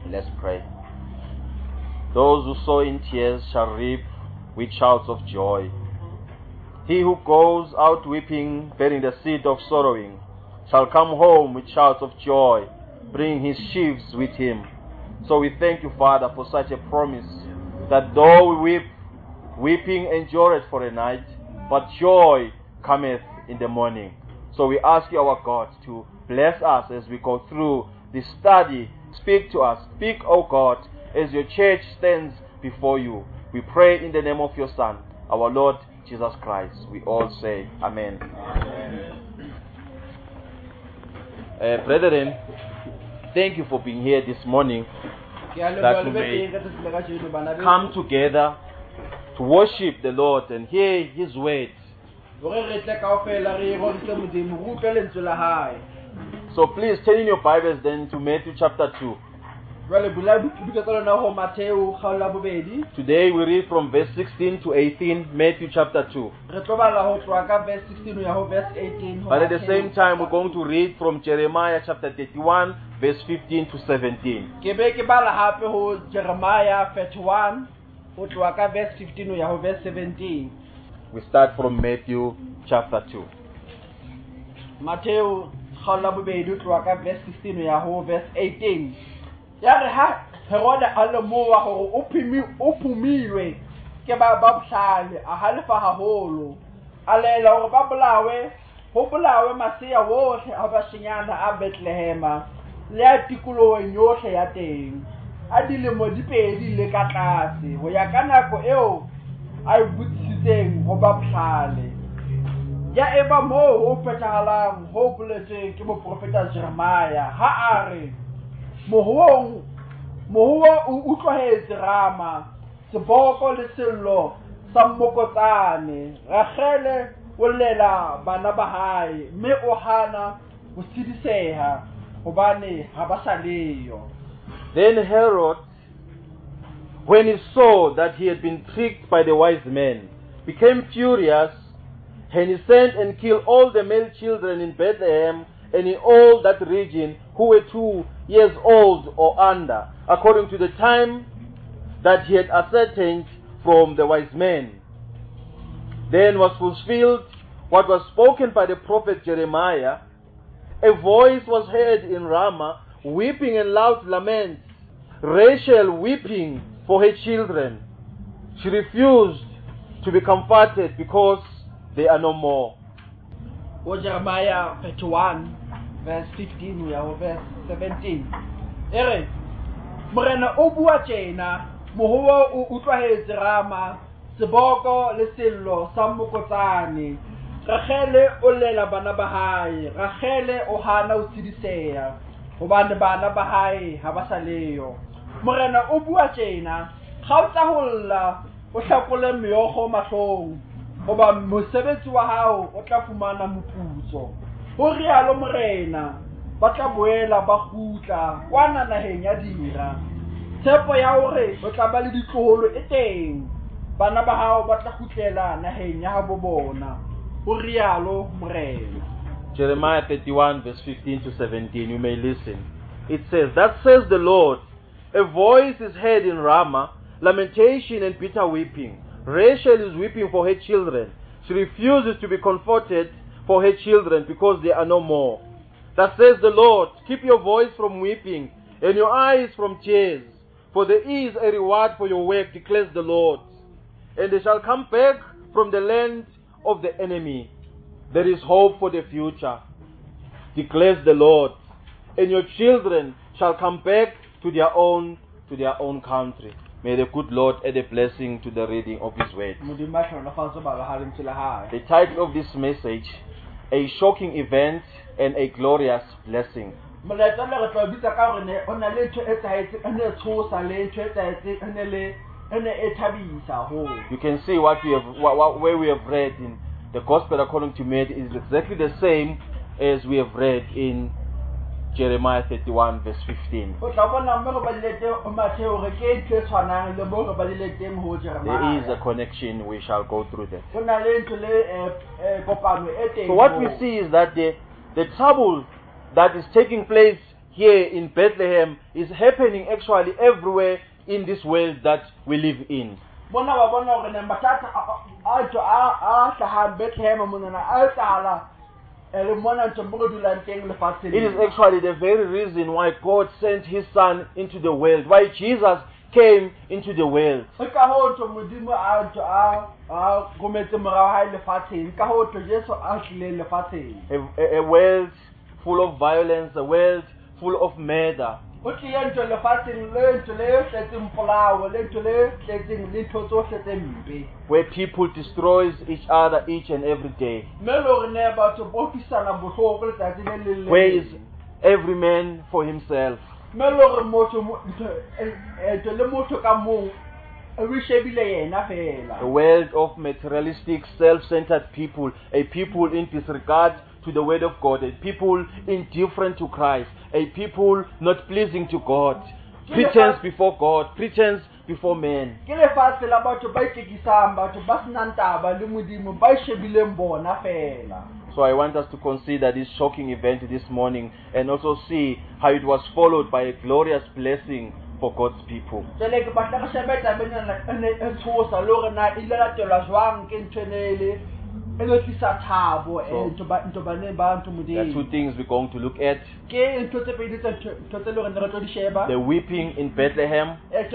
Let's pray. Those who sow in tears shall reap with shouts of joy. He who goes out weeping, bearing the seed of sorrowing, shall come home with shouts of joy, bringing his sheaves with him. So we thank you, Father, for such a promise, that though we weep, weeping endureth for a night, but joy cometh in the morning. So we ask you, our God, to bless us as we go through this study. Speak to us. Speak, O God, as your church stands before you. We pray in the name of your Son, our Lord Jesus Christ. We all say Amen. Brethren, thank you for being here this morning, that we may come together to worship the Lord and hear His words. So please turn in your Bibles then to Matthew chapter 2. Today we read from verse 16 to 18, Matthew chapter 2. But at the same time we're going to read from Jeremiah chapter 31, verse 15 to 17. Jeremiah 31, verse 15 verse 17. We start from Matthew chapter 2. Matthew verse 16 verse 18. Yare ha Herod alamoa hore o phumilwe ke ba bobhlale a halefa haholo a lela hore ba bolawe ho bolawe masia wohle a bashinyana a Bethlehema le a tikolohong yohle ya teng a dilemo dipedi le ka tlase ho ya ka nako eo a butsitseng ho bobhlale ya eba moo ho phethahalang ho boletsweng ke moprofeta Jeremiah ha a re mohuo o utlwahetse Rama seboko le sello sa mmokotsane Rachele o lela bana ba hae mme o hana ho sidiseha hobane ha ba sa leyo. Then Herod, when he saw that he had been tricked by the wise men, became furious, and he sent and killed all the male children in Bethlehem and in all that region who were 2 years old or under, according to the time that he had ascertained from the wise men. Then was fulfilled what was spoken by the prophet Jeremiah. A voice was heard in Ramah, weeping and loud laments, Rachel weeping for her children. She refused to be comforted because they are no more. Jeremiah 31 verse 15 verse 17. Ere morena o bua tjena mohuo o utlwahetse Rama seboko le sello sa mmokotsane Rachele o lela bana ba hae Rachele o hana ho tsidiseha hobane bana ba hae ha ba sa leyo. Morena o bua tjena kgaotsa holla o hlakole meokgo mahlong hoba mosebetsi wa hao o tla fumana moputso. Ho rialo morena ba tla boela ba kgutla kwana naheng ya dira tshepo ya hore o tla ba le ditloholo e teng bana ba hao ba tla kgutlela naheng ya habo bona. Ho rialo morena. Jeremiah 31 verse 15 to 17, you may listen. It says, "That says the Lord, a voice is heard in Ramah, lamentation and bitter weeping. Rachel is weeping for her children. She refuses to be comforted for her children because they are no more. That says the Lord, keep your voice from weeping and your eyes from tears, for there is a reward for your work, declares the Lord. And they shall come back from the land of the enemy. There is hope for the future, declares the Lord. And your children shall come back to their own country." May the good Lord add a blessing to the reading of His word. The title of this message, A Shocking Event and a Glorious Blessing. You can see where we have read in the Gospel according to Matthew is exactly the same as we have read in Jeremiah 31 verse 15. There is a connection, we shall go through that. So what we see is that the trouble that is taking place here in Bethlehem is happening actually everywhere in this world that we live in. bona ba bona gore ne mathata a hlaha Bethlehem monana a tala le mona ntse mo go dulang teng lefatsheng. It is actually the very reason why God sent His Son into the world, why Jesus came into the world. Ka ho tlo modimo a gometse morao ha lefatsheng, ka ho tlo Jesu a tlile lefatsheng. A world full of violence, a world full of murder. O tlile ntlo lefatsheng le ntlo le tletseng polao, le ntlo le tletseng le ntho tsohle tse mpe. Where people destroys each other each and every day. Where is every man for himself. A world of materialistic, self-centered people, a people in disregard to the word of God, a people indifferent to Christ, a people not pleasing to God, pretense before God, pretense before men. So I want us to consider this shocking event this morning and also see how it was followed by a glorious blessing for God's people. There are two things we're going to look at. The weeping in Bethlehem and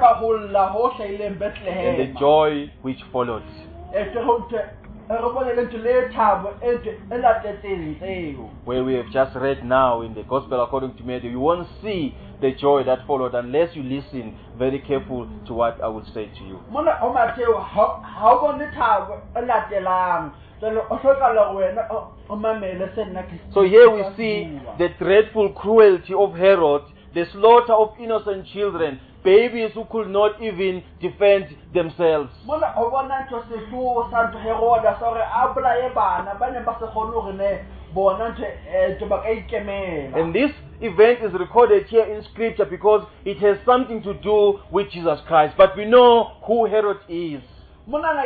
the joy which followed. Where we have just read now in the Gospel according to Matthew, you won't see the joy that followed unless you listen very careful to what I will say to you. So here we see the dreadful cruelty of Herod, the slaughter of innocent children, babies who could not even defend themselves. And this event is recorded here in Scripture because it has something to do with Jesus Christ. But we know who Herod is. We know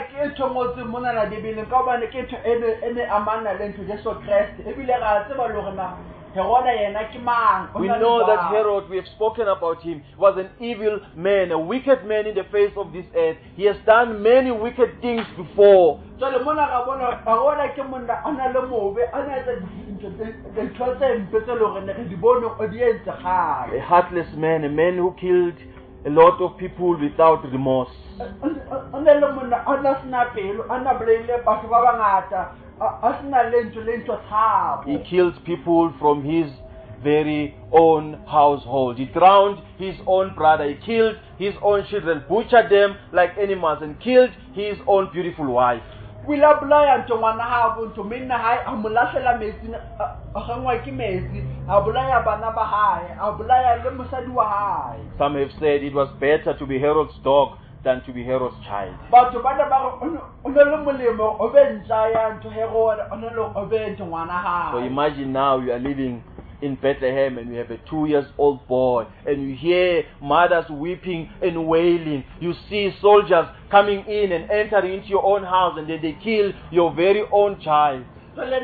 that Herod, we have spoken about him, was an evil man, a wicked man in the face of this earth. He has done many wicked things before. A heartless man, a man who killed a lot of people without remorse. He killed people from his very own household. He drowned his own brother. He killed his own children, butchered them like animals, and killed his own beautiful wife. Some have said it was better to be Herod's dog than to be Herod's child. So imagine now you are living in Bethlehem and you have a 2-year-old boy and you hear mothers weeping and wailing. You see soldiers coming in and entering into your own house and then they kill your very own child. Then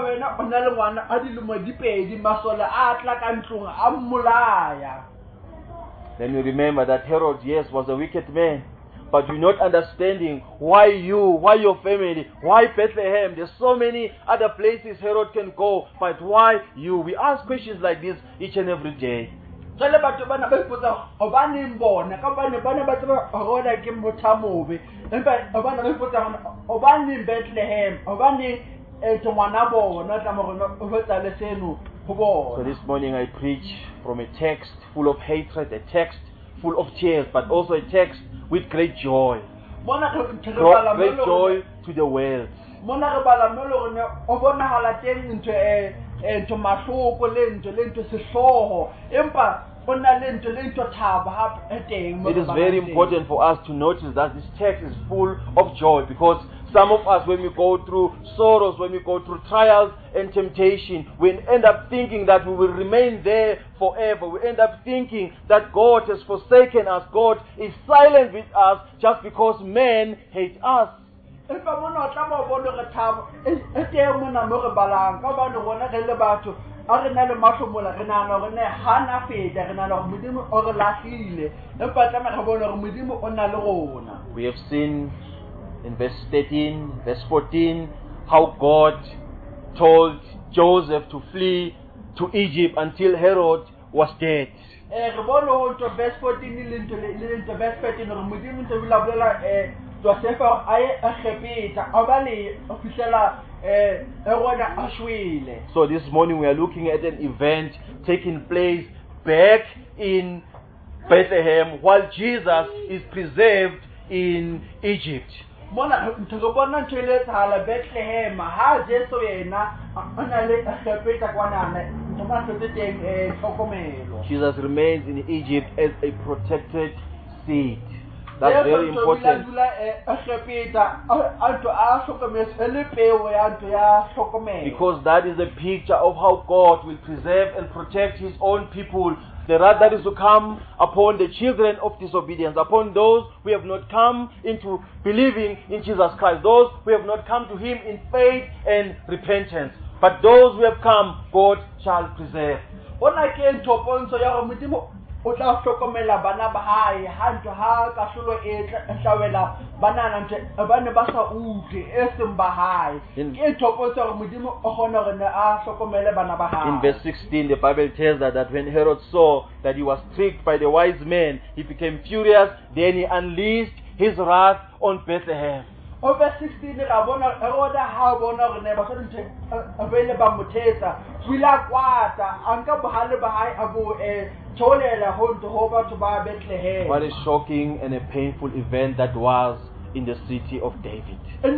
you remember that Herod, yes, was a wicked man. But you're not understanding why you, why your family, why Bethlehem. There's so many other places Herod can go, but why you? We ask questions like this each and every day. So this morning I preach from a text full of hatred, a text full of tears, but also a text with great joy. Great joy to the world. It is very important for us to notice that this text is full of joy, because some of us, when we go through sorrows, when we go through trials and temptation, we end up thinking that we will remain there forever. We end up thinking that God has forsaken us. God is silent with us just because men hate us. a re na le mahlomola re nahana hore ne hana feta re nahana hore modimo o re lahlile empa tlameha re bone hore modimo o na le rona. We have seen in verse 13, verse 14, how God told Joseph to flee to Egypt until Herod was dead. Re bone ho ntho verse 14 le ntho verse 13 hore modimo ntse bula bolela Joseph a ye a Egipta a ba le o fihlela Herod a shwele. So this morning we are looking at an event taking place back in Bethlehem while Jesus is preserved in Egypt. Mona ntho re bona ntho ile etsahala Bethlehem ha Jesu yena a na le Egipta kwanana ntho ba se teng tlhokomelo. Jesus remains in Egypt as a protected seed. That's very important. Because that is a picture of how God will preserve and protect His own people. The wrath that is to come upon the children of disobedience, upon those who have not come into believing in Jesus Christ, those who have not come to Him in faith and repentance. But those who have come, God shall preserve. O tla hlokomela bana ba hae ha ntho ha kahlolo e hlawela banana ntse ba ne ba sa utlwe e seng ba hae ke thopotsa hore modimo o kgona hore ne a hlokomele bana ba hae. In verse 16 the Bible tells us that when Herod saw that he was tricked by the wise men, he became furious, then he unleashed his wrath on Bethlehem. Over 16 ra bona Herod ha bona hore ne ba sa ntse abele ba mothetsa wila kwata anka bohale ba hae abo What a shocking and a painful event that was in the city of David. And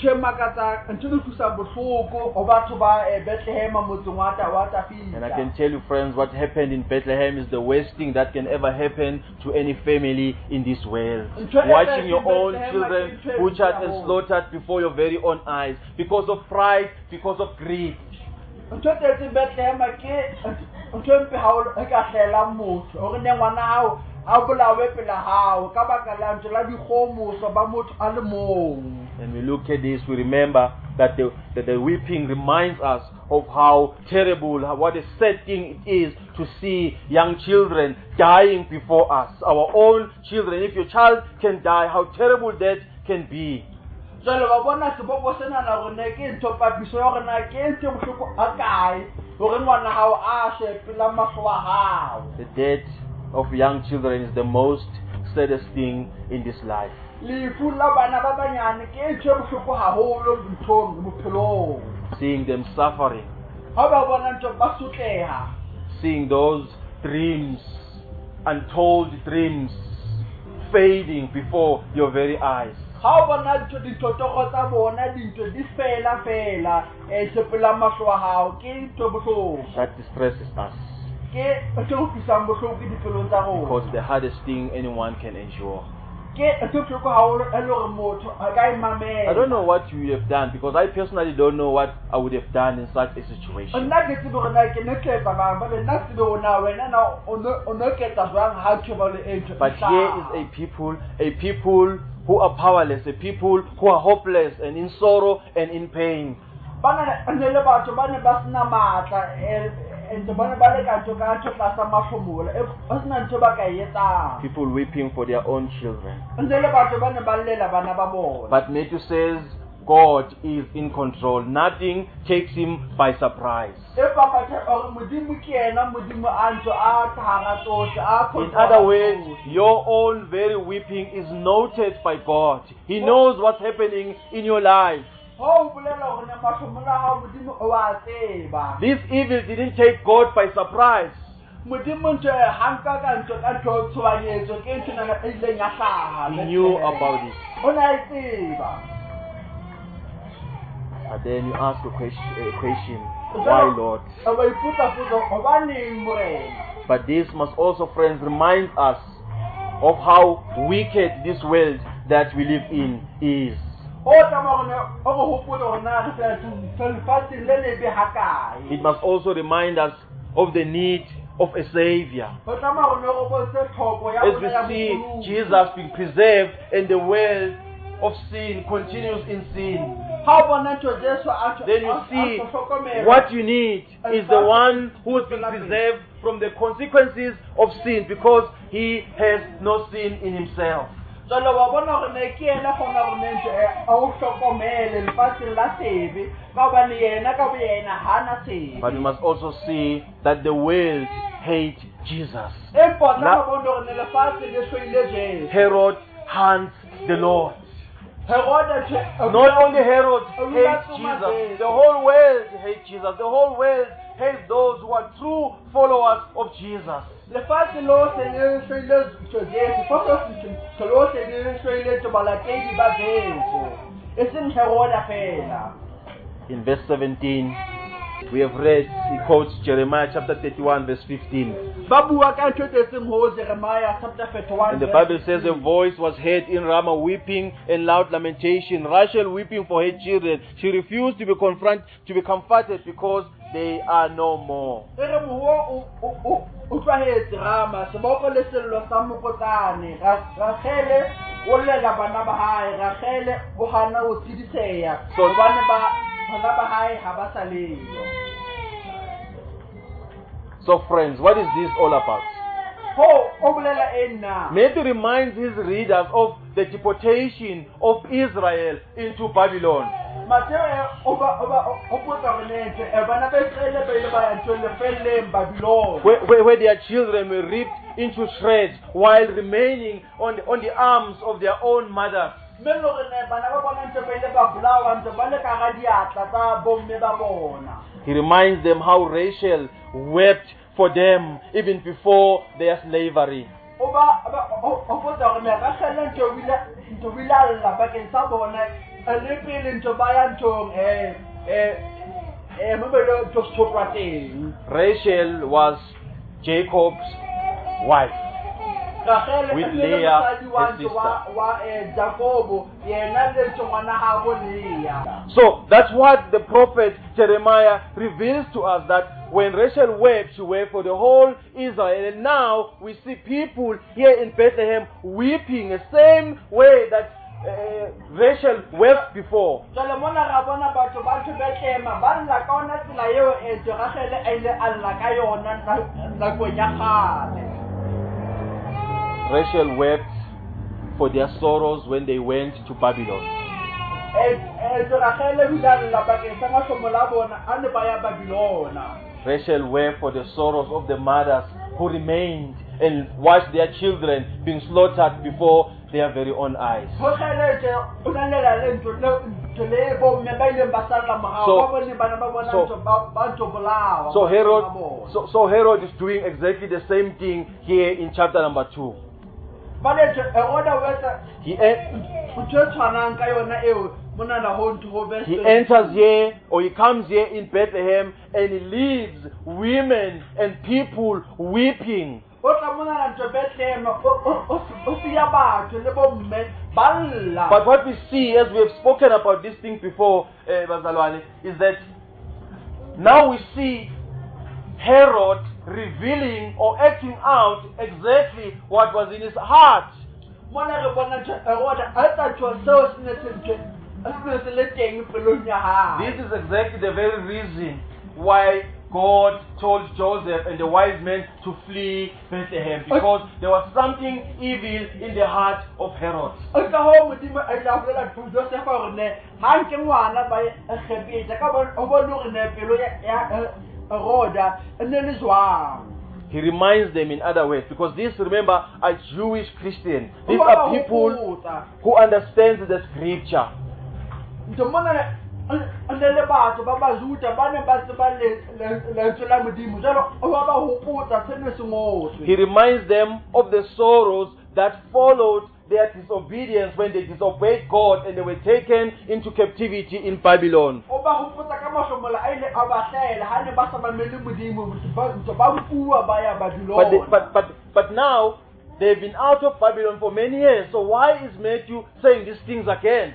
I can tell you, friends, what happened in Bethlehem is the worst thing that can ever happen to any family in this world. Watching your own children butchered and slaughtered before your very own eyes because of pride, because of greed. And we look at this, we remember that the weeping reminds us of how terrible, what a sad thing it is to see young children dying before us. Our own children. If your child can die, how terrible that can be. The death of young children is the most saddest thing in this life. Seeing them suffering, seeing those dreams, untold dreams, fading before your very eyes. That distresses us. Because the hardest thing anyone can endure. I don't know what you have done, because I personally don't know what I would have done in such a situation. But here is a people who are powerless, a people who are hopeless and in sorrow and in pain. People weeping for their own children. But Matthew says God is in control. Nothing takes Him by surprise. In other words, your own very weeping is noted by God. He knows what's happening in your life. This evil didn't take God by surprise. He knew about it. But then you ask a question, why, Lord? But this must also, friends, remind us of how wicked this world that we live in is. It must also remind us of the need of a Savior. As we see Jesus being preserved and the world of sin continues in sin, Ha o bona ntho Jesu a then you see hlokomela. what you need is the one who has been preserved from the consequences of sin because he has no sin in himself. Jalo wa bona hore ne ke ena gona gore ne ntse a o hlokomele lefatsheng la sebe ka ba le yena ka bo yena hana sebe. But we must also see that the world hates Jesus. Empa tla bona gore ne lefatshe le shwele Jesu. Herod hunts the Lord. Herod Not only Herod hates Jesus, the whole world hates Jesus. The whole world hates those who are true followers of Jesus. lefatshhe lohle le shwele Jesu. Fa lohle le shwele balatedi ba Jesu. E seng Herod fela. In verse 17, we have read, he quotes Jeremiah chapter 31 verse 15. Babua ka ntho tse seng ho Jeremiah chapter 31. And the Bible says a voice was heard in Ramah weeping and loud lamentation, Rachel weeping for her children. She refused to be comforted because they are no more. Ere mo o tlwaetse Rama seboko le sello sa mokotlane Rachel o lela bana ba hae Rachel o hana o tsidiseya So bana ba hae ha ba sa leyo. So friends, what is this all about? Ho o bolela enna. Matthew reminds his readers of the deportation of Israel into Babylon. Mateo o potsa renete bana ba Israel ba ile ba ya ntwele felle Babylon. Where their children were ripped into shreds while remaining on the arms of their own mothers. Melo rene bana ba bona ntse ba ile ba bulawa ntse ba le ka ga diatla tsa bomme ba bona. He reminds them how Rachel wept for them even before their slavery. Oba potsa rene Rachel ntse wila alla bakeng sa bona le pele ntse ba ya ntong mobelo to stopwa teng. Rachel was Jacob's wife. With Leah, his sister. So that's what the prophet Jeremiah reveals to us, that when Rachel wept, she wept for the whole Israel. And now we see people here in Bethlehem weeping the same way that Rachel wept before. Rachel wept for their sorrows when they went to Babylon. Rachel wept for the sorrows of the mothers who remained and watched their children being slaughtered before their very own eyes. So Herod is doing exactly the same thing here in chapter number 2. He enters here, or he comes here in Bethlehem, and he leaves women and people weeping. But what we see, as we have spoken about this thing before, Bazalwane, is that now we see Herod revealing or acting out exactly what was in his heart. This is exactly the very reason why God told Joseph and the wise men to flee Bethlehem, because there was something evil in the heart of Herod. He reminds them in other ways, because these, remember, are Jewish Christians. These are people who understand the scripture. He reminds them of the sorrows that followed their disobedience when they disobeyed God and they were taken into captivity in Babylon. But now they've been out of Babylon for many years. So why is Matthew saying these things again?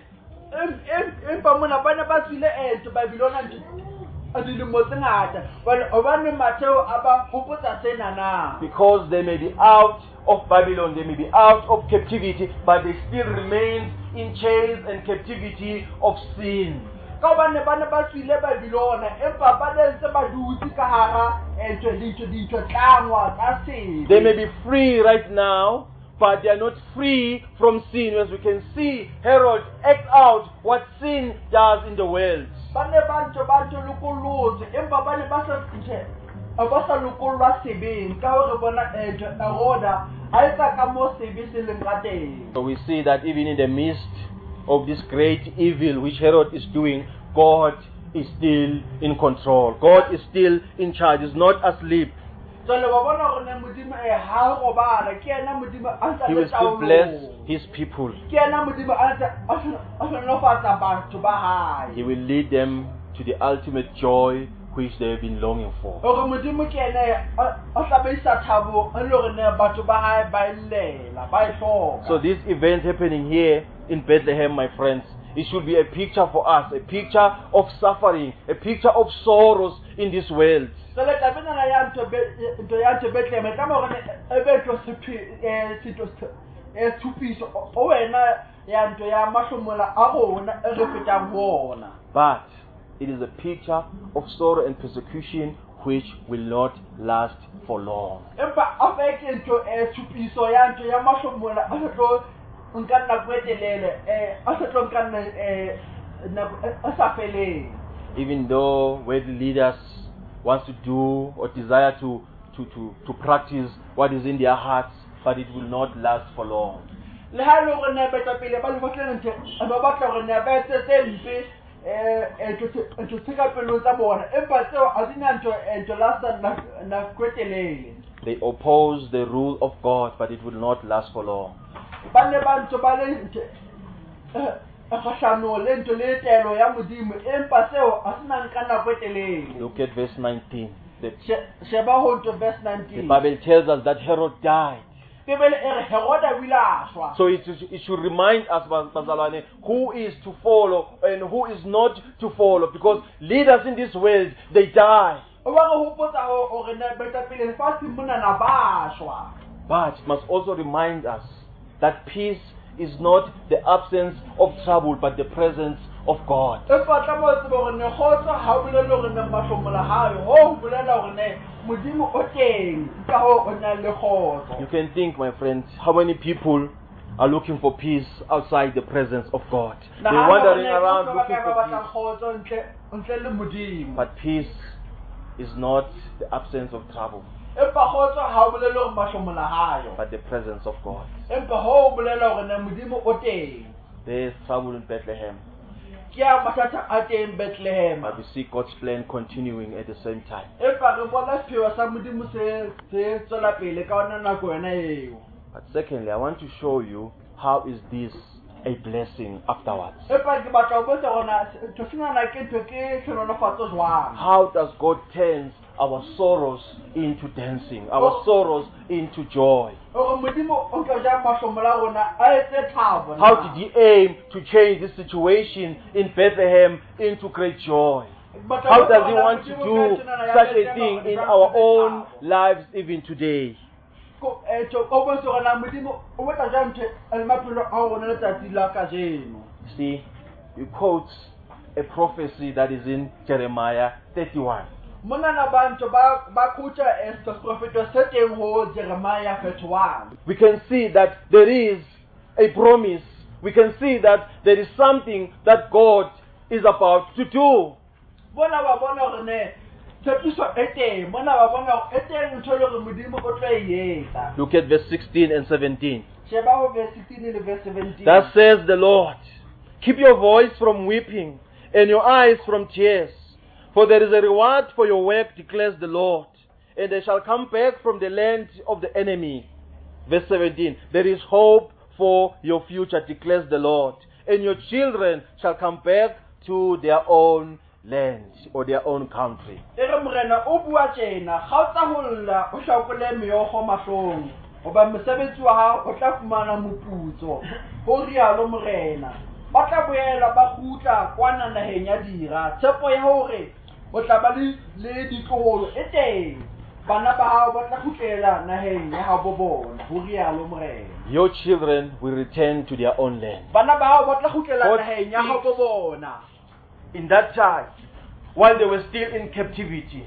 Because they may be out of Babylon, they may be out of captivity, but they still remain in chains and captivity of sin. ka hobane ba ne ba tswile Babilona empa ba ne ntse ba dutse ka hara dintho tlangwa ka sebe. They may be free right now, but they are not free from sin. As we can see, Herod act out what sin does in the world. Ba ne ba ntse lokolotse empa ba ne ba sa lokollwa sebeng ka hore bona Heroda a etsa ka mo sebe se leng ka teng. So we see that even in the midst of this great evil which Herod is doing, God is still in control. God is still in charge. He's not asleep. So le ba bona hore ne Modimo ha robala ke yena Modimo a ntse He will still bless His people. ke yena Modimo a ntse a hlonofatsa batho ba hae. He will lead them to the ultimate joy which they have been longing for. Hore Modimo ke yena a hlabeisa thabo e le hore ne batho ba hae ba illela ba e hloka. So this event happening here in Bethlehem, my friends, it should be a picture for us, a picture of suffering, a picture of sorrows in this world. So le tabena la ya nto Bethlehem e tla hore e be tlo thupiso o wena ya nto ya mahlomola a rona e re fetang bona. But it is a picture of sorrow and persecution which will not last for long. Empa a fe ke nto thupiso ya nto ya mahlomola a tlo nka nna kwetelele a tlo nka nna a sa feleng. Even though worldly leaders want to do or desire to practice what is in their hearts, but it will not last for long. Le ha le hore ne betsa pele ba le batlana ntse ba batla hore ne ba etse tse mpe ntho tseka pelo tsa bona empa tseo a dina ntho lasta na kwetelele. They oppose the rule of God, but it will not last for long. Ba ne ba ntse ba le kgahlano le ntho le telo ya Modimo empa tseo a sina nka na kwetelele. Look at verse 19. Sheba ho to verse 19. The Bible tells us that Herod died. So it should remind us, bazalwane, who is to follow and who is not to follow, because leaders in this world, they die. But it must also remind us that peace is not the absence of trouble, but the presence of God. You can think, my friends, how many people are looking for peace outside the presence of God. They're wandering around looking for peace. But peace is not the absence of trouble, but the presence of God. There's trouble in Bethlehem, but we see God's plan continuing at the same time. But secondly, I want to show you how is this a blessing afterwards. How does God turn our sorrows into dancing, our sorrows into joy? How did He aim to change this situation in Bethlehem into great joy? How does He want to do such a thing in our own lives even today? See, he quotes a prophecy that is in Jeremiah 31. We can see that there is a promise. We can see that there is something that God is about to do. Look at verse 16 and 17. Thus says the Lord, keep your voice from weeping and your eyes from tears, for there is a reward for your work, declares the Lord, and they shall come back from the land of the enemy. Verse 17, there is hope for your future, declares the Lord, and your children shall come back to their own land or their own country. Your children will return to their own land. in that time, while they were still in captivity.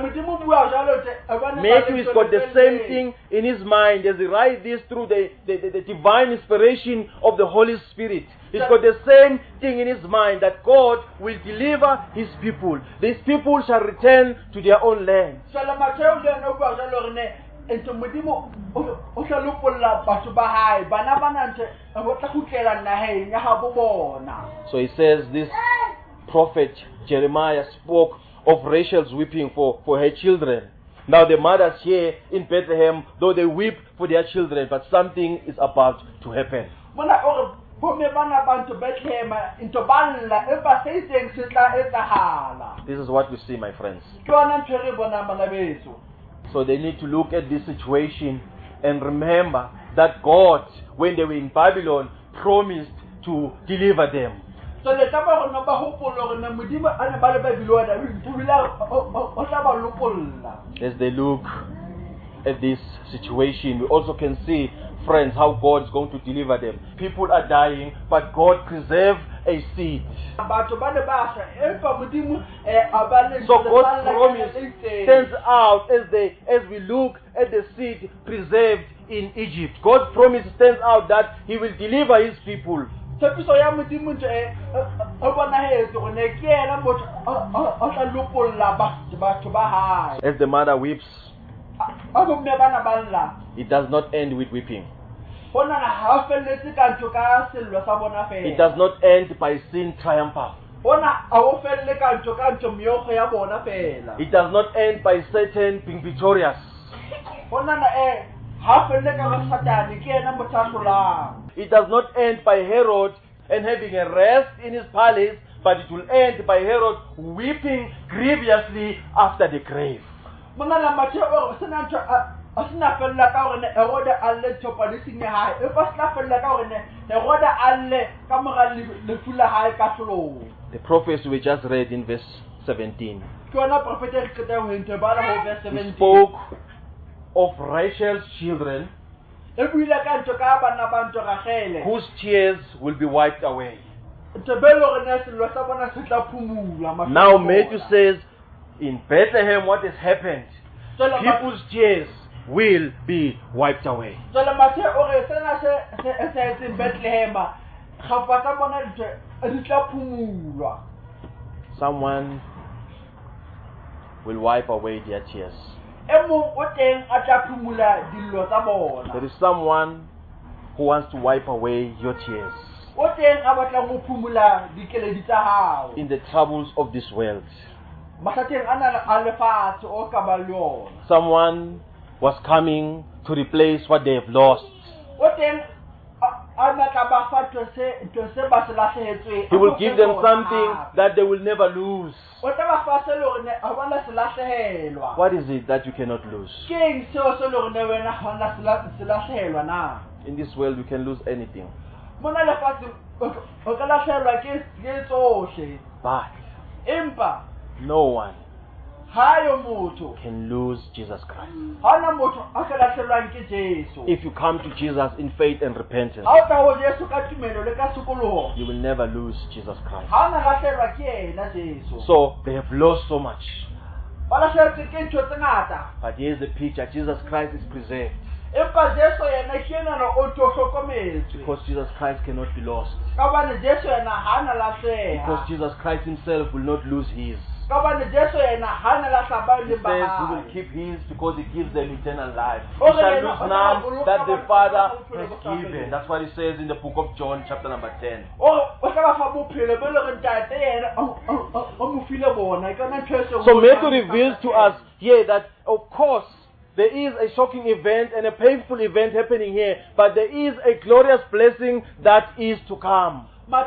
Matthew has got the same thing in his mind as he writes this through the divine inspiration of the Holy Spirit. He's got the same thing in his mind that God will deliver his people. These people shall return to their own land. So he says this prophet Jeremiah spoke of Rachel's weeping for her children. Now the mothers here in Bethlehem, though they weep for their children, but something is about to happen. This is what we see, my friends. So they need to look at this situation and remember that God, when they were in Babylon, promised to deliver them. As they look at this situation, we also can see, friends, how God is going to deliver them. People are dying, but God preserves a seed. So God's promise stands out as we look at the seed preserved in Egypt. God's promise stands out that He will deliver His people. As the mother weeps, it does not end with weeping. It does not end by sin triumphant. It does not end by Satan being victorious. It does not end by Herod and having a rest in his palace, but it will end by Herod weeping grievously after the grave. The prophecy we just read in verse 17. He spoke of Rachel's children whose tears will be wiped away. Now Matthew says, in Bethlehem what has happened, people's tears will be wiped away. Someone will wipe away their tears. There is someone who wants to wipe away your tears in the troubles of this world. Someone was coming to replace what they have lost. He will give them something that they will never lose. What is it that you cannot lose? In this world you can lose anything. But no one can lose Jesus Christ. If you come to Jesus in faith and repentance, you will never lose Jesus Christ. So they have lost so much. But here's the picture. Jesus Christ is preserved. Because Jesus Christ cannot be lost. Because Jesus Christ himself will not lose his. He says he will keep his because he gives them eternal life. He shall lose none that the Father has given. That's what he says in the book of John chapter number 10. So Matthew reveals to us here that of course there is a shocking event and a painful event happening here, but there is a glorious blessing that is to come. And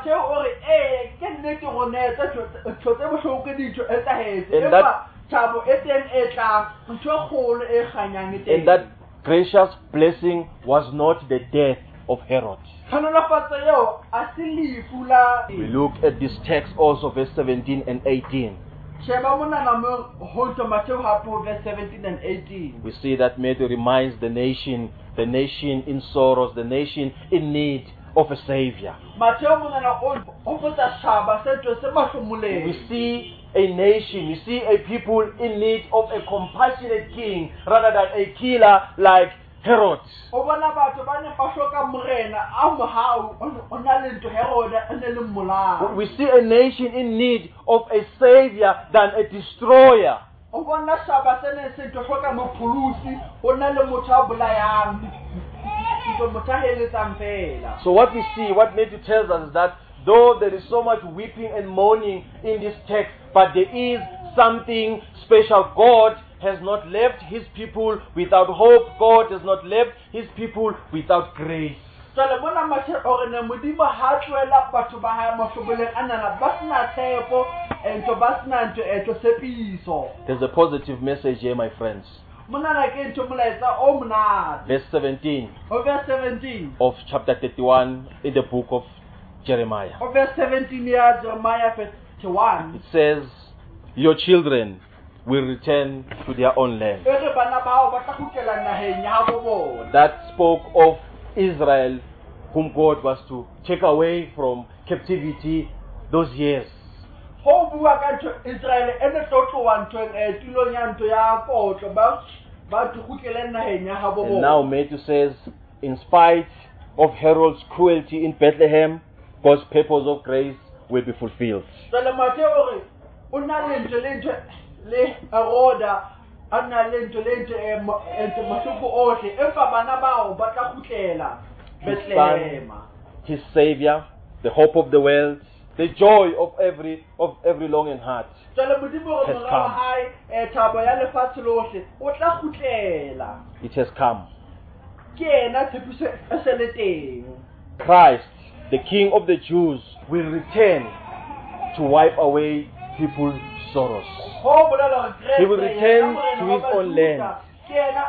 that gracious blessing was not the death of Herod. We look at this text also, verse 17 and 18. We see that Matthew reminds the nation in sorrows, the nation in need of a Savior. Mateo monana o feta shaba se tlo se We mahlomoleng. see a nation, we see a people in need of a compassionate king rather than a killer like Herod. O bona batho ba ne ba hloka morena a mohau o na le ntho Herod a ne le mmolao. We see a nation in need of a Savior than a destroyer. O bona shaba se ne se tlo hloka mophulusi o na le motho a bolayang. Ntho motho a heletsang fela. So what we see, what Matthew tells us is that though there is so much weeping and mourning in this text, but there is something special. God has not left his people without hope. God has not left his people without grace. Jwale mona mathe o re ne modimo ha tloela batho ba hae mahloboleng anana ba sena tshepo ntho ba sena ntho etlo tshepiso. There's a positive message here, my friends. Monana ke ntho molaetsa o monate. Verse 17 O verse 17. of chapter 31 in the book of Jeremiah. O verse 17 ya Jeremiah 31. It says, your children will return to their own land. E re bana bao ba tla kgutlela naheng ya habo bona. That spoke of Israel, whom God was to take away from captivity those years. Ho bua ka ntho Israel ene tlo tlowa ntho tulong ya ntho ya kotlo ba kgutlela naheng ya habo And now bona. Matthew says, in spite of Herod's cruelty in Bethlehem, God's purpose of grace will be fulfilled. Jwale Mateo o re o na le ntho le Heroda a na le ntho ntho mahloko ohle empa bana bao ba tla kgutlela His Bethlehem. son, his Savior, the hope of the world, the joy of every longing heart. Jwale modimo re Has morao come. hae thabo ya lefatshe lohle o tla kgutlela. It has come. Ke ena tshepiso e se le teng. Christ, the King of the Jews, will return to wipe away people's sorrows. Ho bolela hore He will Kreste return yena to morena his wa own Bajuda, land. Ke ena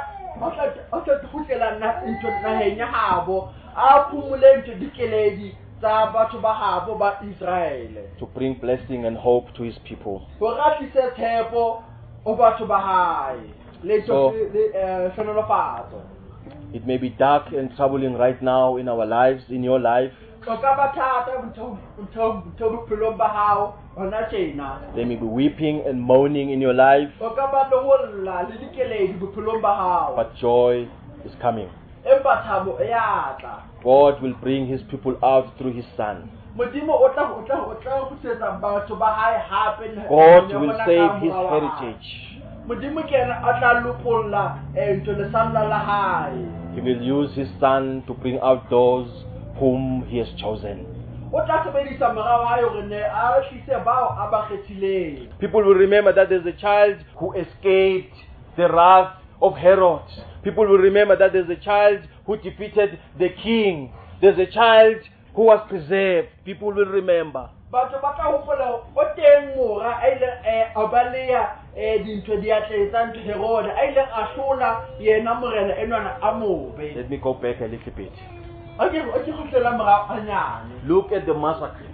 o tla kgutlela ntho naheng ya habo a phumule ntho dikeledi tsa batho ba habo ba Israel. To bring blessing and hope to his people. Ho ratise tshepo o batho ba hae. Le So- hlonolofatso. It may be dark and troubling right now in our lives, in your life. O ka ba thata ntho bophelong ba hao hona tjena. There may be weeping and moaning in your life, O ka ba le ho lla le dikeledi bophelong ba hao. but joy is coming. Empa thabo e ya tla. God will bring his people out through his Son. Modimo o tla kgutsetsa batho ba hae hape. God will save his heritage. Modimo ke ena a tla lopolla ntho lesalla la hae. He will use his Son to bring out those whom he has chosen. O tla sebedisa morao hae hore ne a hlise bao a ba kgethileng. People will remember that there's a child who escaped the wrath of Herod. People will remember that there's a child who defeated the king. There's a child who was preserved. People will remember. Batho ba tla hopola o teng mora a ile a baleya dintho di atleng tsa ntho Herod a ile a hlola yena morena enwana a mobe. Let me go back a little bit. O ke kgutlela morao hanyane. Look at the massacre.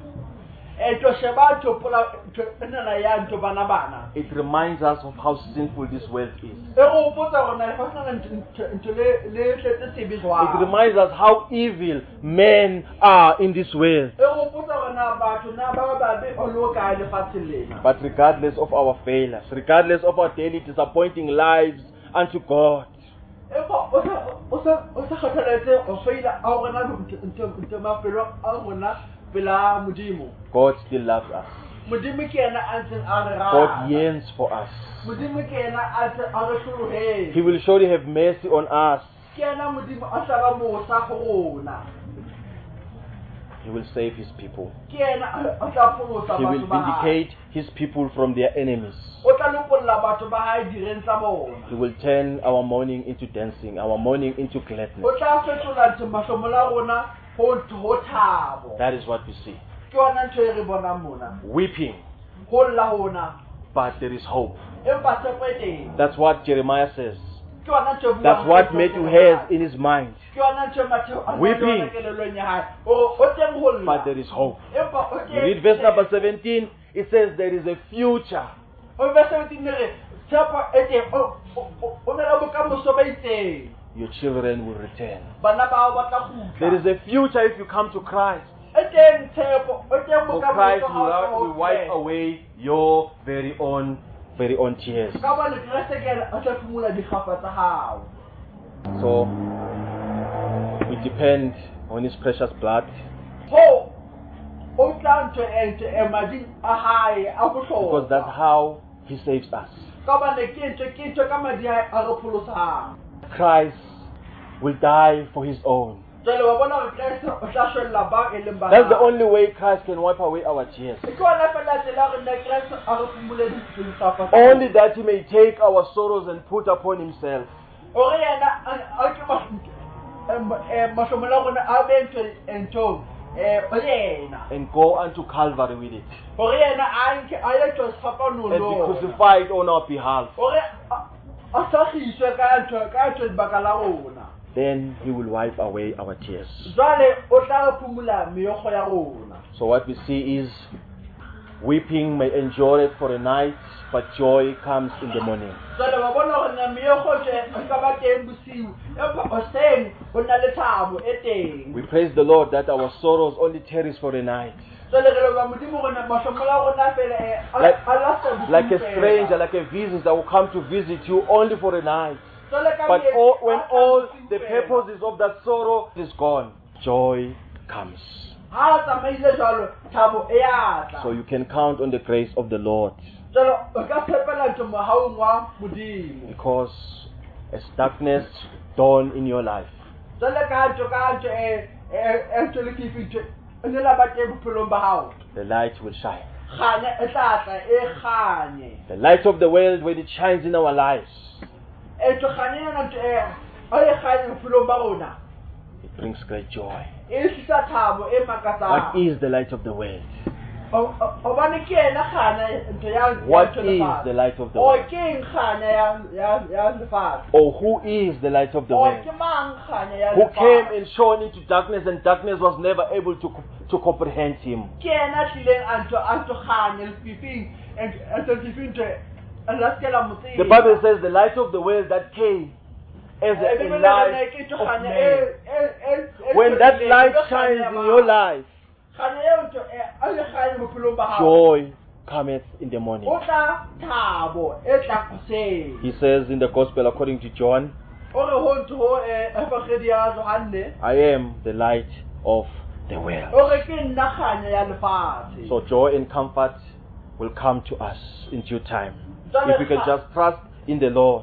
Tlo sheba ntho pola ntho enana ya ntho bana. It reminds us of how sinful this world is. E go hopotsa hore na lefatsheng ntho le tletse sebe It jwang. reminds us how evil men are in this world. E go hopotsa hore na batho na ba babe o lo kae lefatsheng lena. But regardless of our failures, regardless of our daily disappointing lives unto God, Empa o sa kgathaletse o faila a rena ntho mafelo a rona pela modimo. God still loves us. Modimo ke ena a ntseng a re God rata. yearns for us. Modimo ke ena a ntse a re hlolohetse. He will surely have mercy on us. Ke ena modimo a hlaba mosa ho rona. He will save his people. Ke ena a tla pholosa He will batho ba hae. vindicate his people from their enemies. O tla lopolla batho ba hae direng tsa bona. He will turn our mourning into dancing, our mourning into O gladness. tla fetola ntho mahlomola rona ho thabo. That is what we see. Ke yona ntho e re bonang mona. Weeping, Ho lla hona but there is hope. empa tshepo e teng. That's what Jeremiah says. Ke yona ntho e buang That's what ka Matthew tshepo has ya in his mind. Ke yona ntho e Matthew a nang le Weeping. yona kelellong ya hae. O teng ho lla. But there is hope. Empa o You read verse number 17, it says there is a future. O verse 17 re tshepo e teng o na le bokamoso ba itseng. your children will return. bana bao ba tla There kgutla is a future if you come to Christ. e teng tshepo e teng For bokamoso Christ ha o tla will ho wipe Kreste. away your very own tears. ka bane Kreste ke ena a tla phumula dikgapa tsa hao. So we depend on His precious blood, Ho o tla ntho e mading a hae a bohlokwa because that's how He saves us. ka bane ke ntho ka madi a hae a re pholosang. Christ will die for His own. Jwale wa bona hore Kreste o tla shwella ba e leng ba That's the hae. only way Christ can wipe away our tears. Ke ona fela tsela hore nna Kreste a re phumule dikgapa tsa Only that He may take our sorrows and put upon Himself. hore yena a ke mahlomola a rona a be ntho ho yena And go unto Calvary with it. hore yena a ye tlo And be sefapanong crucified on our behalf. hore a sagiswe ka ntho dibaka la rona. Then He will wipe away our tears. Jwale o tla re phumula meokgo ya rona. So what we see is weeping may endure it for a night, but joy comes in the morning. Jwale wa bona hore na meokgo e ka ba teng bosiu empa hoseng ho na le thabo e teng. We praise the Lord that our sorrows only tarries for a night. Jwale re leboha Modimo hore mahlomola a rona fela Like a stranger, like a visitor will come to visit you only for a night. But when all the purposes of that sorrow is gone, joy comes. ha tsamaile jwalo thabo e ya tla. So you can count on the grace of the Lord, Jwale o ka tshepela ntho mohaong wa Modimo. because as darkness dawn in your life, Jwale ka ntho ntho le kifitho ne la ba teng bophelong ba hao. the light will shine. Kganya e tla tla e kganye. The light of the world, when it shines in our lives, Ntho kganya ena ntho e kganye bophelong ba rona. it brings great joy. E tlisa thabo e makatsang. What is the light of the world? Hobane ke ena kganya ntho ya What is the light of the O world? ke eng kganya ya lefatshe? Or who is the light of the O world? ke mang kganya ya Who came lefatshe? and shone into darkness, and darkness was never able to comprehend Him. Ke ena tlileng a ntho kganya lefifing ntho lefifing ntho la se la motseng. The Bible says the light of the world that came as a light of man. When that light shines in your life, joy cometh in the morning. He says in the Gospel according to John, I am the light of the world. So joy and comfort will come to us in due time, if we can just trust in the Lord.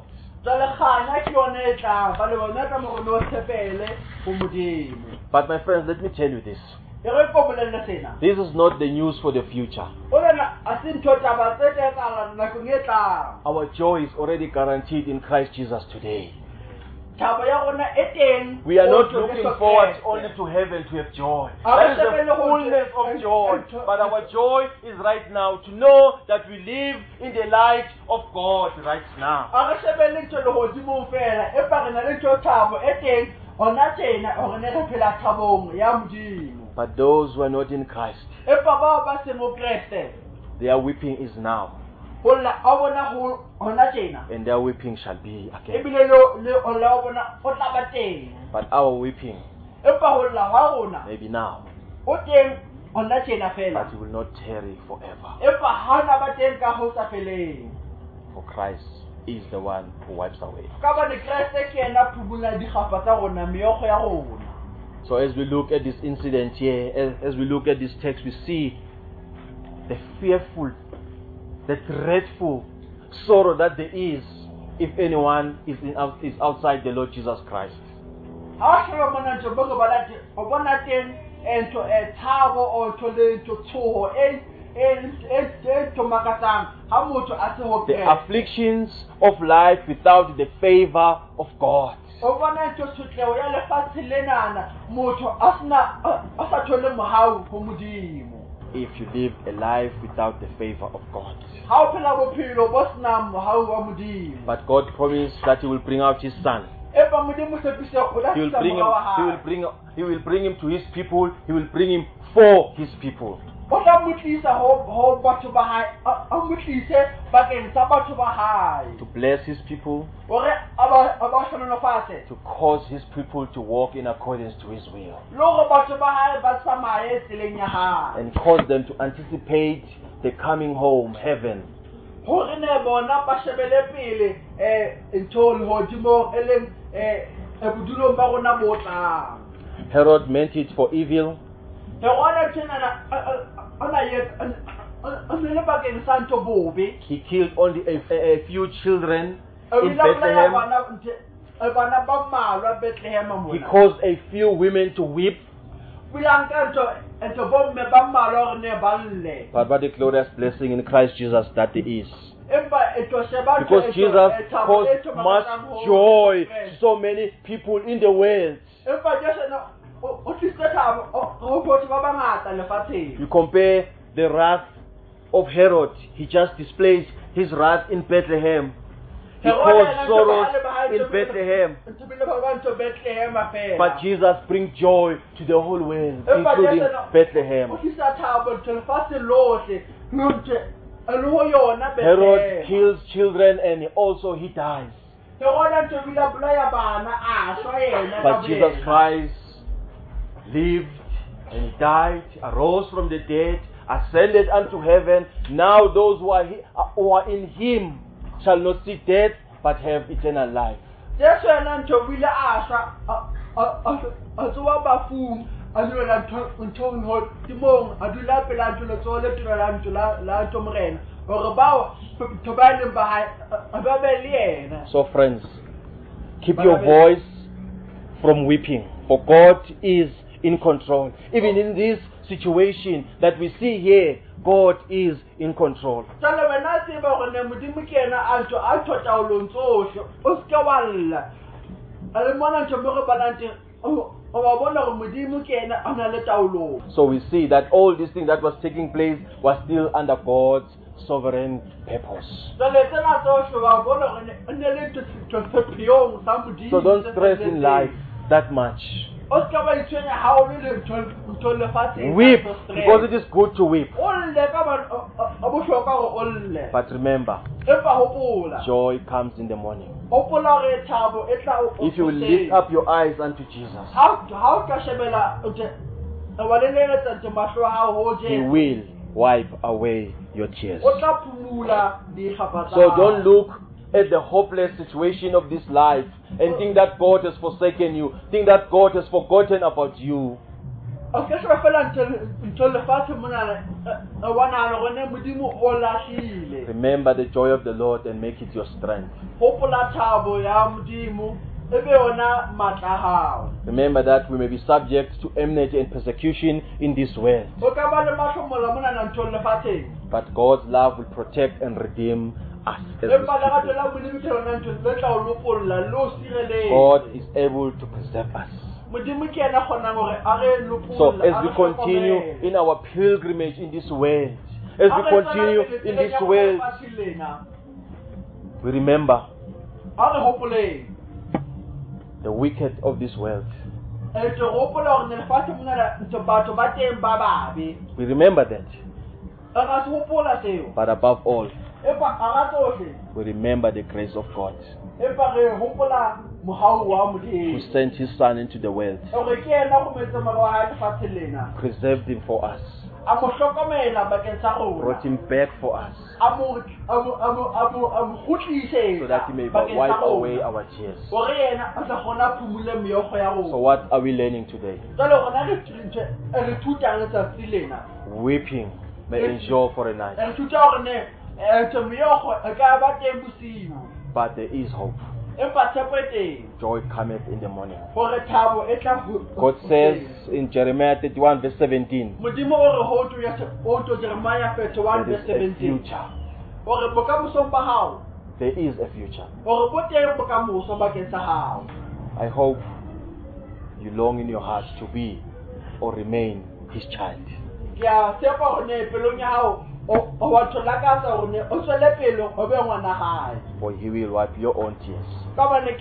But my friends, let me tell you this. This is not the news for the future. Our joy is already guaranteed in Christ Jesus today. We are not looking forward only to heaven to have joy. That is the fullness of joy. But our joy is right now to know that we live in the light of God right now. But those who are not in Christ, their weeping is now, and their weeping shall be again. But our weeping may be now, but it will not tarry forever. For Christ is the one who wipes away. So as we look at this incident here, as we look at this text, we see the fearful, the dreadful sorrow that there is if anyone is outside the Lord Jesus Christ. The afflictions of life without the favor of God. If you live a life without the favor of God. But God promised that He will bring out His Son. He will bring him to His people. He will bring him for His people. o tla mo tlisa ho batho ba hae, a mo tlise bakeng sa batho ba hae to bless his people, hore a ba hlonolofatse, to cause his people to walk in accordance to his will, le hore batho ba hae ba tsamaye tseleng ya hae, and cause them to anticipate the coming home, heaven. hore ne bona ba shebele pele ntho lehodimo e leng bodulong ba rona bo tlang. Herod meant it for evil, Herode tjena ana le bakeng sa ntho bobe. he killed only a few children in Bethlehem. Bana ba mmalwa Bethlehem He mona. caused a few women to weep. Bilang ka ntho bomme ba mmalwa hore ne ba lle. But what a glorious blessing in Christ Jesus that there is. Empa etho sheba Because Jesus caused much joy to so many people in the world. Empa Jesu no o tlisa thabo ho batho ba bangata lefatsheng. You compare the wrath of Herod, he just displays his wrath in Bethlehem. He caused sorrows in Bethlehem. But Jesus brings joy to the whole world, including Bethlehem. Herod kills children and also he dies. But Jesus Christ lived and he died, arose from the dead, ascended unto heaven. Now those who are in him shall not see death, but have eternal life. So friends, keep your voice from weeping, for God is in control. Even in this situation that we see here, God is in control. So we see that all these things that was taking place was still under God's sovereign purpose. So don't stress in life that much. Weep, because it is good to weep. But remember, joy comes in the morning. If you lift up your eyes unto Jesus, He will wipe away your tears. So don't look at the hopeless situation of this life and think that God has forsaken you, think that God has forgotten about you. Remember the joy of the Lord and make it your strength. Remember that we may be subject to enmity and persecution in this world, but God's love will protect and redeem us as His people. God is able to preserve us. So as we continue in our pilgrimage in this world, as we continue in this world, we remember the wicked of this world. We remember that. But above all, we remember the grace of God, who sent His Son into the world, preserved Him for us, brought Him back for us, so that He may wipe away our tears. So what are we learning today? Weeping may endure for a night, but there is hope. Joy cometh in the morning. God says in Jeremiah 31 verse 17, there is a future. There is a future. I hope you long in your heart to be or remain His child. For He will wipe your own tears. Let's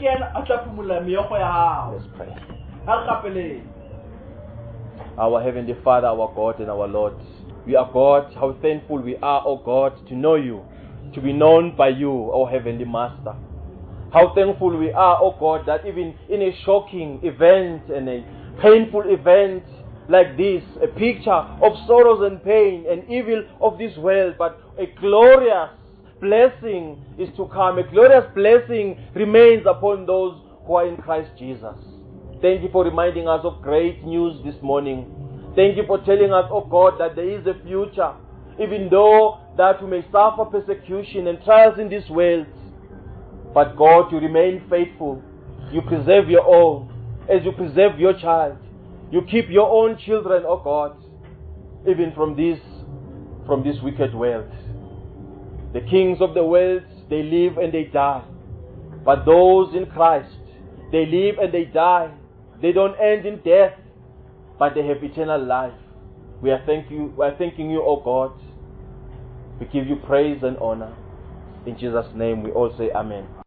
pray. Our Heavenly Father, our God and our Lord, We are God. How thankful we are, O God, to know you, to be known by you, O Heavenly Master. How thankful we are, O God, that even in a shocking event and a painful event like this, a picture of sorrows and pain and evil of this world, but a glorious blessing is to come. A glorious blessing remains upon those who are in Christ Jesus. Thank you for reminding us of great news this morning. Thank you for telling us, oh God, that there is a future, even though that we may suffer persecution and trials in this world. But God, you remain faithful. You preserve your own as you preserve your child. You keep your own children, oh God, even from this wicked world. The kings of the world, they live and they die. But those in Christ, they live and they die. They don't end in death, but they have eternal life. We are thanking you, oh God. We give you praise and honor. In Jesus' name we all say amen.